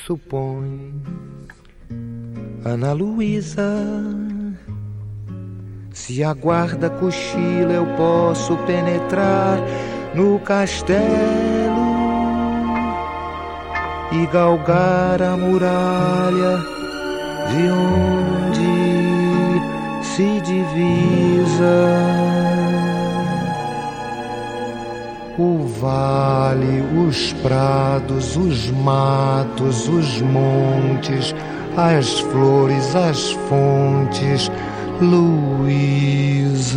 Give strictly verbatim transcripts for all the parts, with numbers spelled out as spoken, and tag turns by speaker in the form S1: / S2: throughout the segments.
S1: supõe. Ana Luísa, se a guarda cochila, eu posso penetrar no castelo e galgar a muralha de onde se divisa o vale, os prados, os matos, os montes, as flores, as fontes. Luísa,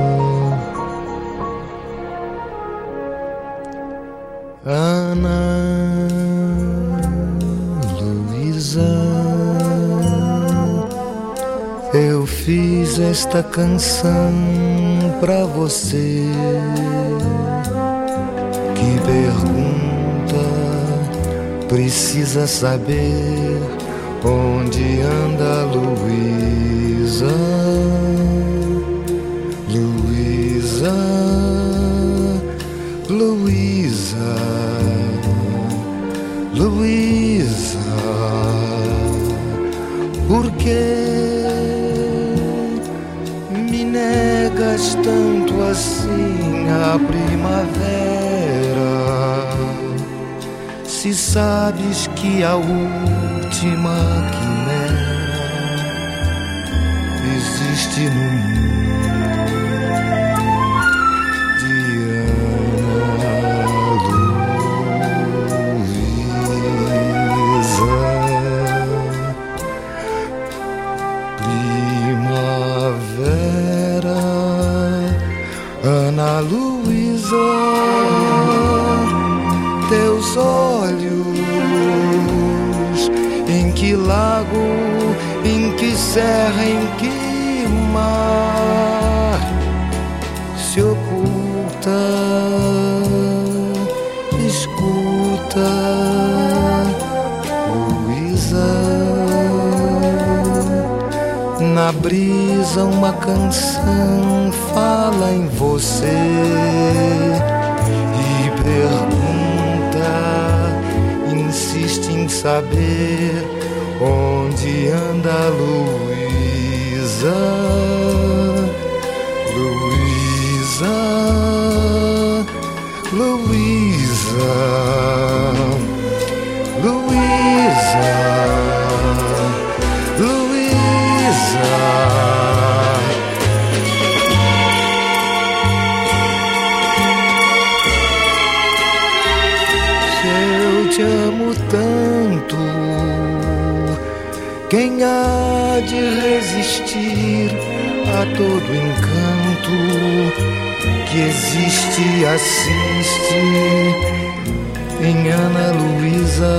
S1: Ana Luísa, eu fiz esta canção pra você que pergunta, precisa saber onde anda Luísa. Luísa, Luísa, Luísa, por que me negas tanto assim a primavera, se sabes que a última quimera existe no mundo? Ana Luísa, teus olhos, em que lago, em que serra, em que mar se oculta, escuta, Luísa, na brisa uma canção fala em você e pergunta, insiste em saber onde anda Luísa. Luísa, Luísa, Luísa, Luísa. Te amo tanto, quem há de resistir a todo encanto que existe e assiste em Ana Luísa.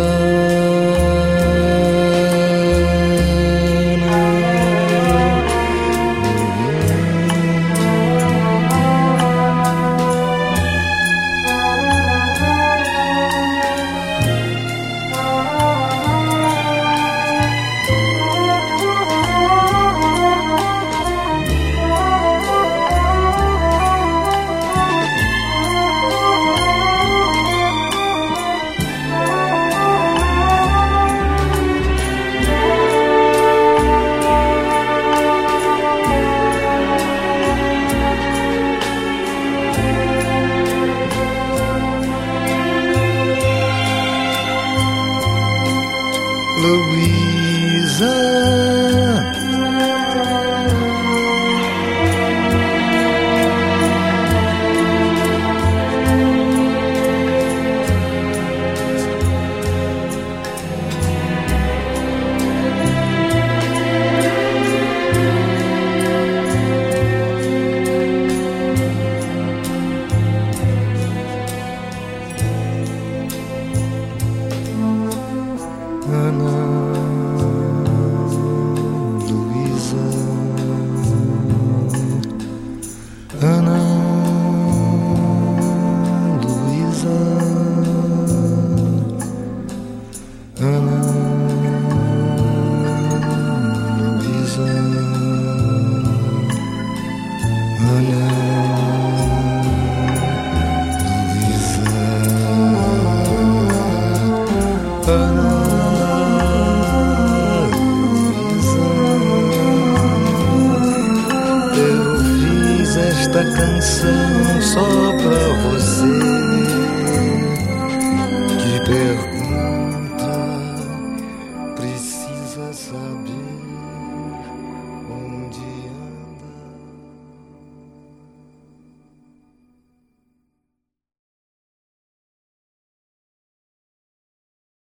S1: Ana esta canção só pra você que pergunta